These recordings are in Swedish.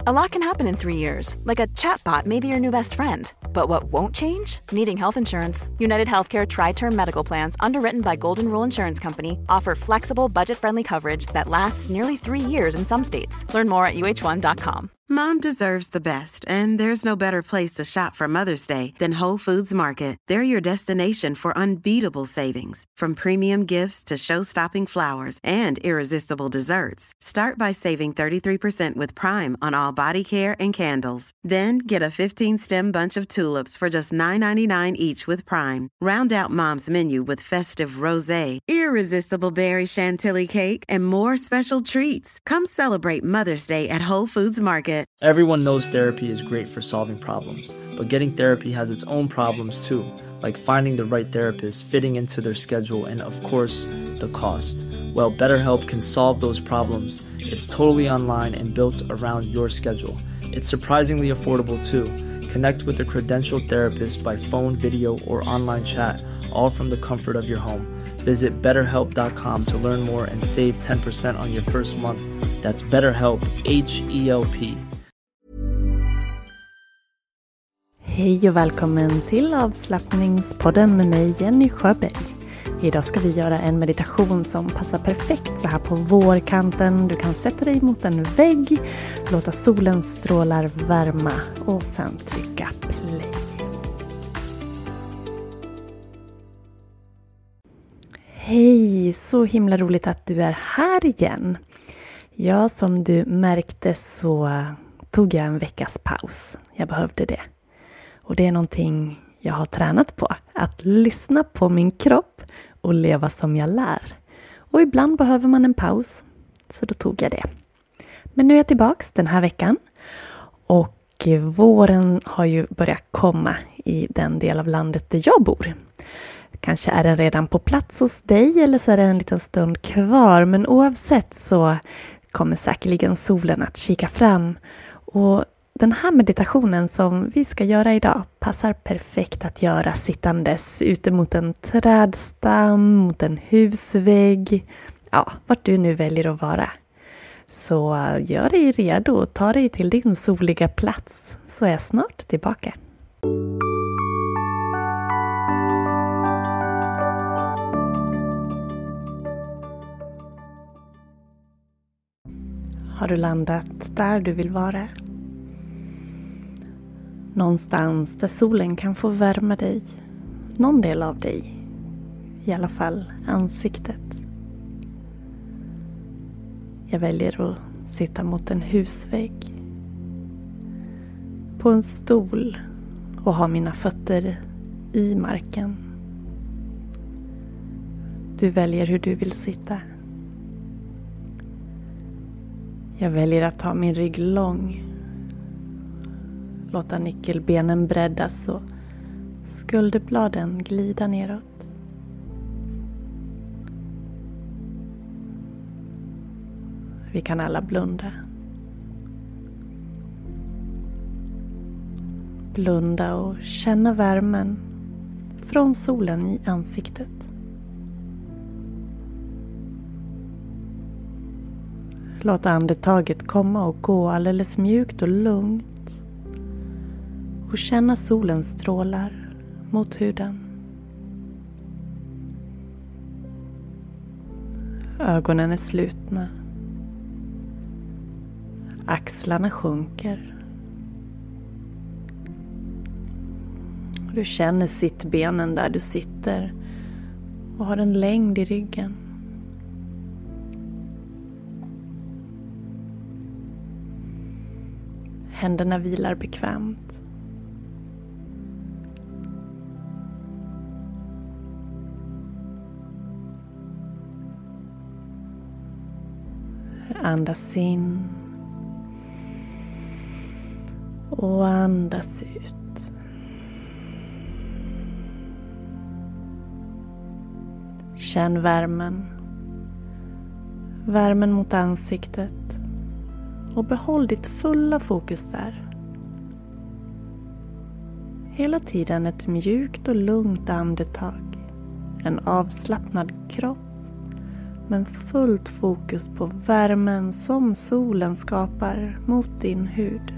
A lot can happen in 3 years, like a chatbot may be your new best friend. But what won't change? Needing health insurance. United Healthcare Tri-Term Medical Plans, underwritten by Golden Rule Insurance Company, offer flexible, budget-friendly coverage that lasts nearly 3 years in some states. Learn more at uh1.com. Mom deserves the best, and there's no better place to shop for Mother's Day than Whole Foods Market. They're your destination for unbeatable savings, from premium gifts to show-stopping flowers and irresistible desserts. Start by saving 33% with Prime on all body care and candles. Then get a 15-stem bunch of tulips for just $9.99 each with Prime. Round out Mom's menu with festive rosé, irresistible berry chantilly cake, and more special treats. Come celebrate Mother's Day at Whole Foods Market. Everyone knows therapy is great for solving problems, but getting therapy has its own problems too, like finding the right therapist, fitting into their schedule, and of course, the cost. Well, BetterHelp can solve those problems. It's totally online and built around your schedule. It's surprisingly affordable too. Connect with a credentialed therapist by phone, video, or online chat, all from the comfort of your home. Visit BetterHelp.com to learn more and save 10% on your first month. That's BetterHelp, H-E-L-P. Hej och välkommen till avslappningspodden med mig, Jenny Sjöberg. Idag ska vi göra en meditation som passar perfekt så här på vårkanten. Du kan sätta dig mot en vägg, låta solens strålar värma och sen trycka play. Hej, så himla roligt att du är här igen. Ja, som du märkte så tog jag en veckas paus. Jag behövde det. Och det är någonting jag har tränat på. Att lyssna på min kropp och leva som jag lär. Och ibland behöver man en paus. Så då tog jag det. Men nu är jag tillbaka den här veckan. Och våren har ju börjat komma i den del av landet där jag bor. Kanske är den redan på plats hos dig eller så är det en liten stund kvar. Men oavsett så kommer säkerligen solen att kika fram. Och den här meditationen som vi ska göra idag passar perfekt att göra sittandes ute mot en trädstam, mot en husvägg. Ja, vart du nu väljer att vara. Så gör dig redo och ta dig till din soliga plats så är jag snart tillbaka. Har du landat där du vill vara? Någonstans där solen kan få värma dig. Någon del av dig. I alla fall ansiktet. Jag väljer att sitta mot en husvägg. På en stol och ha mina fötter i marken. Du väljer hur du vill sitta. Jag väljer att ha min rygg lång. Låta nyckelbenen breddas och skulderbladen glida neråt. Vi kan alla blunda. Blunda och känna värmen från solen i ansiktet. Låt andetaget komma och gå alldeles mjukt och lugnt. Och känna solens strålar mot huden. Ögonen är slutna. Axlarna sjunker. Du känner sittbenen där du sitter och har en längd i ryggen. Händerna vilar bekvämt. Andas in och andas ut. Känn värmen. Värmen mot ansiktet. Och behåll ditt fulla fokus där. Hela tiden ett mjukt och lugnt andetag. En avslappnad kropp men fullt fokus på värmen som solen skapar mot din hud.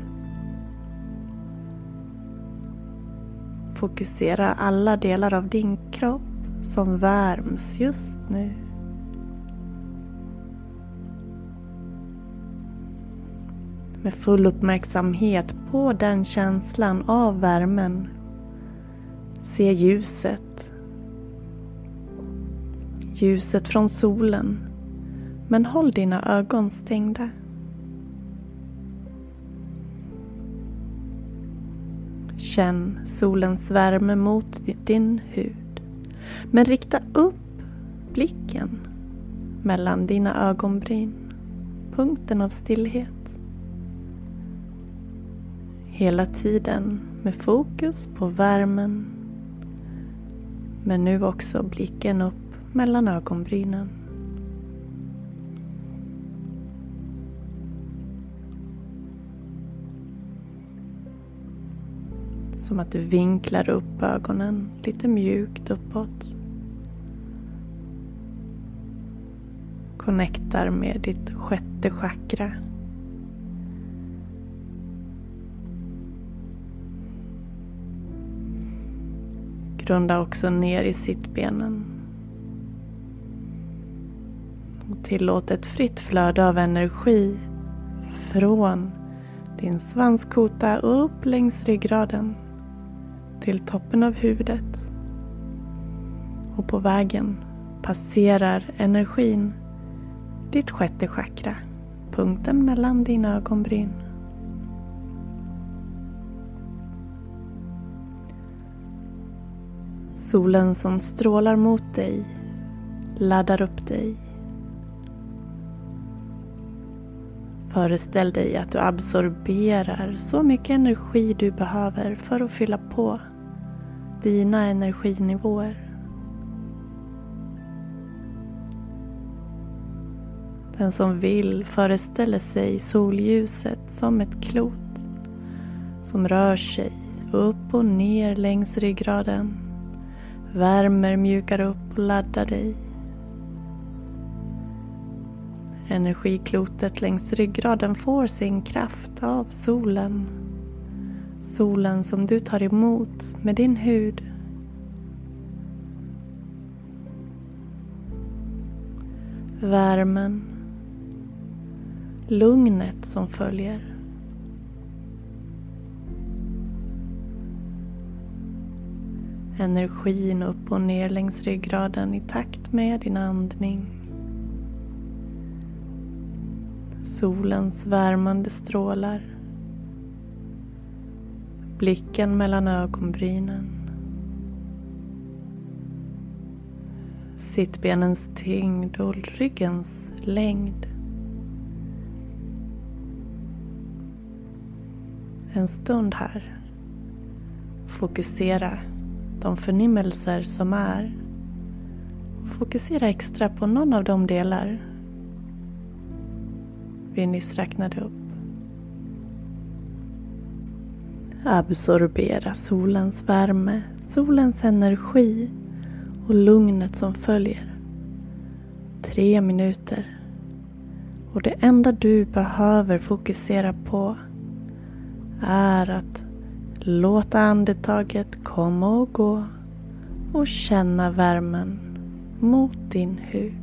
Fokusera alla delar av din kropp som värms just nu. Med full uppmärksamhet på den känslan av värmen. Se ljuset. Ljuset från solen. Men håll dina ögon stängda. Känn solens värme mot din hud. Men rikta upp blicken mellan dina ögonbryn. Punkten av stillhet. Hela tiden med fokus på värmen. Men nu också blicken upp mellan ögonbrynen. Som att du vinklar upp ögonen lite mjukt uppåt. Connectar med ditt sjätte chakra. Grunda också ner i sittbenen. Och tillåt ett fritt flöde av energi från din svanskota upp längs ryggraden till toppen av huvudet. Och på vägen passerar energin ditt sjätte chakra, punkten mellan dina ögonbryn. Solen som strålar mot dig laddar upp dig. Föreställ dig att du absorberar så mycket energi du behöver för att fylla på dina energinivåer. Den som vill föreställer sig solljuset som ett klot som rör sig upp och ner längs ryggraden. Värmer, mjukar upp och laddar dig. Energiklotet längs ryggraden får sin kraft av solen. Solen som du tar emot med din hud. Värmen. Lugnet som följer. Energin upp och ner längs ryggraden i takt med din andning. Solens värmande strålar. Blicken mellan ögonbrynen. Sittbenens tyngd och ryggens längd. En stund här. Fokusera de förnimmelser som är. Fokusera extra på någon av de delar vi nyss räknade upp. Absorbera solens värme, solens energi och lugnet som följer. 3 minuter. Och det enda du behöver fokusera på är att låta andetaget komma och gå och känna värmen mot din hud.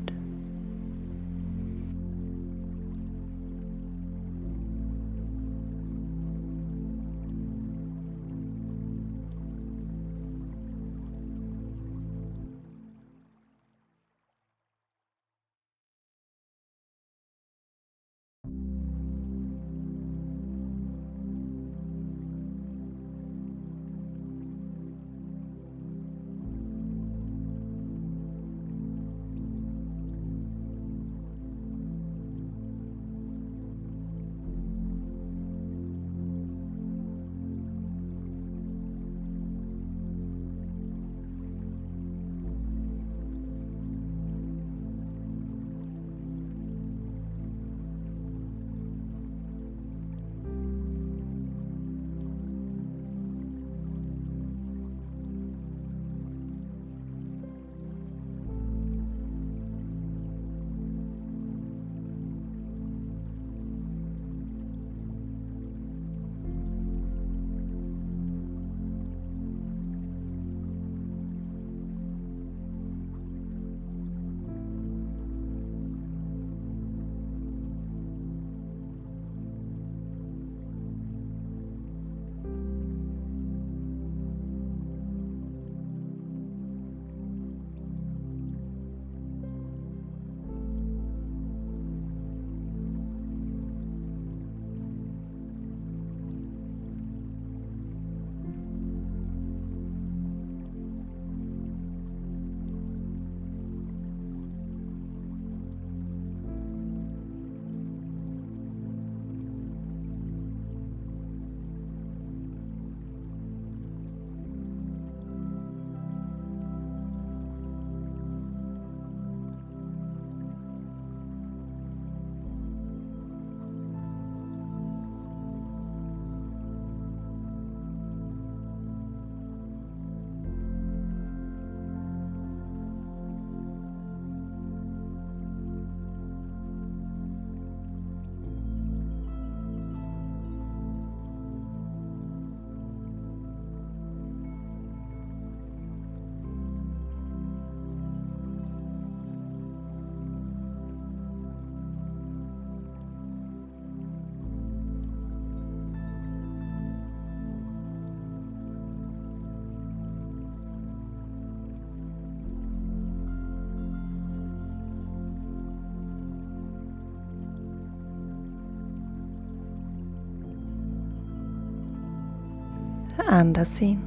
Andas in.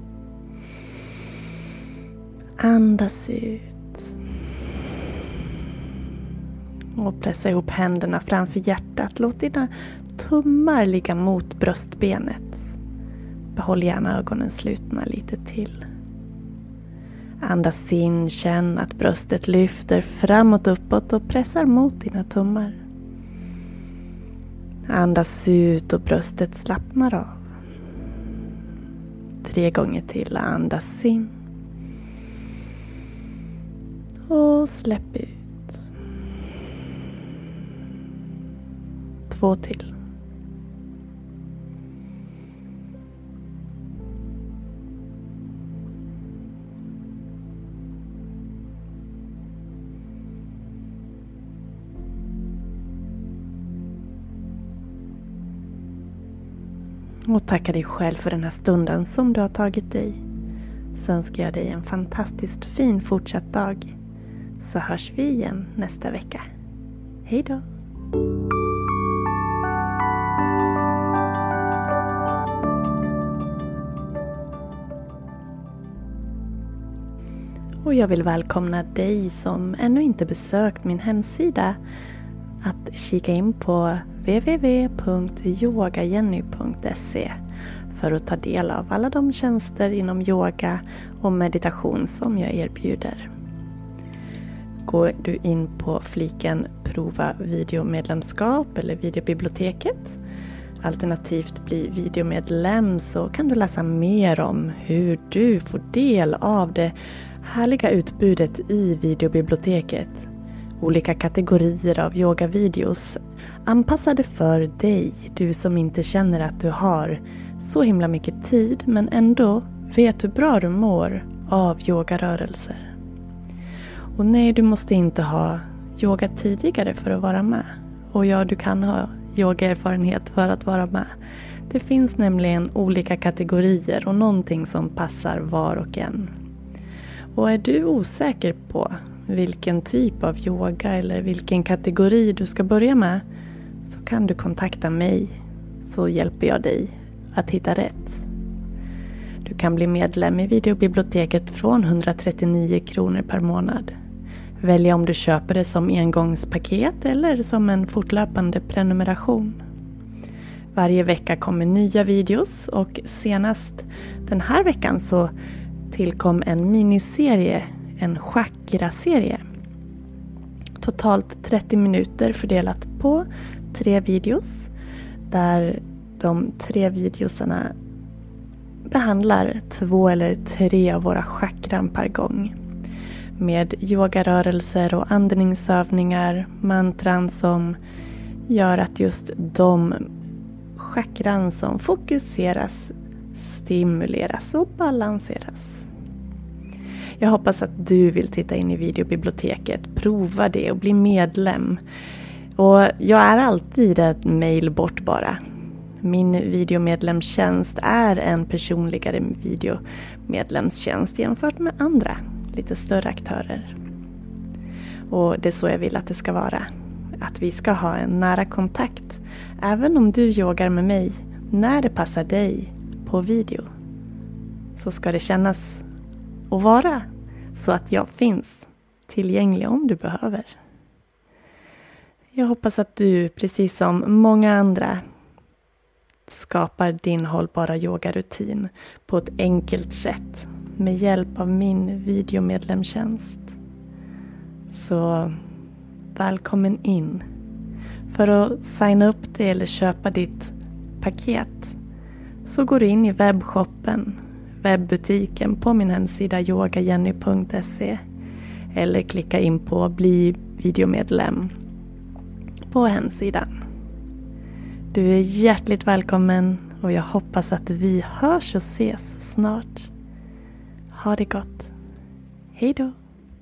Andas ut. Och pressa ihop händerna framför hjärtat. Låt dina tummar ligga mot bröstbenet. Behåll gärna ögonen slutna lite till. Andas in, känn att bröstet lyfter framåt, uppåt och pressar mot dina tummar. Andas ut och bröstet slappnar av. 3 gånger till. Andas in. Och släpp ut. 2 till. Och tacka dig själv för den här stunden som du har tagit dig. Så önskar jag dig en fantastiskt fin fortsatt dag. Så hörs vi igen nästa vecka. Hej då! Och jag vill välkomna dig som ännu inte besökt min hemsida att kika in på www.yogajenny.se för att ta del av alla de tjänster inom yoga och meditation som jag erbjuder. Går du in på fliken prova videomedlemskap eller videobiblioteket, alternativt bli videomedlem, så kan du läsa mer om hur du får del av det härliga utbudet i videobiblioteket. Olika kategorier av yogavideos anpassade för dig, du som inte känner att du har så himla mycket tid men ändå vet hur bra du mår av yogarörelser. Och nej, du måste inte ha yoga tidigare för att vara med. Och ja, du kan ha yogaerfarenhet för att vara med. Det finns nämligen olika kategorier och någonting som passar var och en. Och är du osäker på vilken typ av yoga eller vilken kategori du ska börja med, så kan du kontakta mig, så hjälper jag dig att hitta rätt. Du kan bli medlem i videobiblioteket från 139 kronor per månad. Välja om du köper det som engångspaket eller som en fortlöpande prenumeration. Varje vecka kommer nya videos och senast den här veckan så tillkom en miniserie, en chakra-serie. Totalt 30 minuter fördelat på 3 videos. Där de 3 videosarna behandlar 2 eller 3 av våra chakran per gång. Med yogarörelser och andningsövningar, mantran som gör att just de chakran som fokuseras, stimuleras och balanseras. Jag hoppas att du vill titta in i videobiblioteket, prova det och bli medlem. Och jag är alltid ett mejl bort bara. Min videomedlemstjänst är en personligare videomedlemstjänst jämfört med andra, lite större aktörer. Och det är så jag vill att det ska vara. Att vi ska ha en nära kontakt, även om du yogar med mig, när det passar dig på video. Så ska det kännas och vara så att jag finns tillgänglig om du behöver. Jag hoppas att du, precis som många andra, skapar din hållbara yogarutin på ett enkelt sätt med hjälp av min videomedlemstjänst. Så välkommen in. För att signa upp dig eller köpa ditt paket så går du in i webbshoppen, webbutiken på min hemsida yogajenny.se eller klicka in på bli videomedlem på hemsidan. Du är hjärtligt välkommen och jag hoppas att vi hörs och ses snart. Ha det gott. Hej då!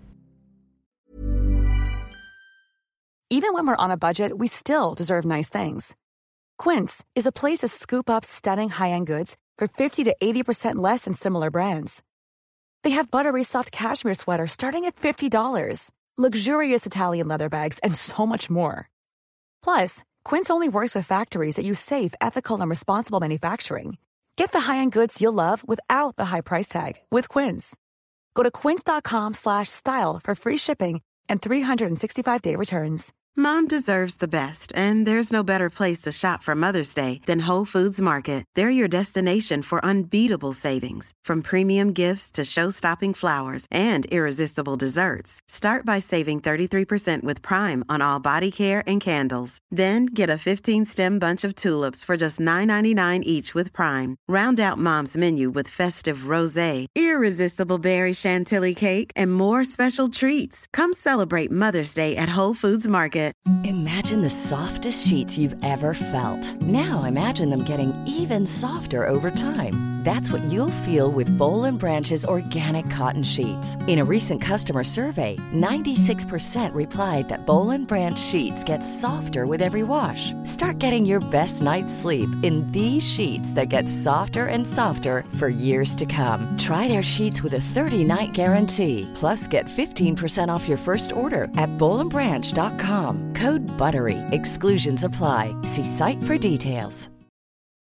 Even when we're on a budget, we still deserve nice things. Quince is a place to scoop up stunning high-end goods for 50 to 80% less than similar brands. They have buttery soft cashmere sweaters starting at $50, luxurious Italian leather bags, and so much more. Plus, Quince only works with factories that use safe, ethical, and responsible manufacturing. Get the high-end goods you'll love without the high price tag with Quince. Go to quince.com/style for free shipping and 365-day returns. Mom deserves the best, and there's no better place to shop for Mother's Day than Whole Foods Market. They're your destination for unbeatable savings, from premium gifts to show-stopping flowers and irresistible desserts. Start by saving 33% with Prime on all body care and candles. Then get a 15-stem bunch of tulips for just $9.99 each with Prime. Round out Mom's menu with festive rosé, irresistible berry chantilly cake, and more special treats. Come celebrate Mother's Day at Whole Foods Market. Imagine the softest sheets you've ever felt. Now imagine them getting even softer over time. That's what you'll feel with Boll & Branch's organic cotton sheets. In a recent customer survey, 96% replied that Boll & Branch sheets get softer with every wash. Start getting your best night's sleep in these sheets that get softer and softer for years to come. Try their sheets with a 30-night guarantee. Plus, get 15% off your first order at bollandbranch.com. Code BUTTERY. Exclusions apply. See site for details.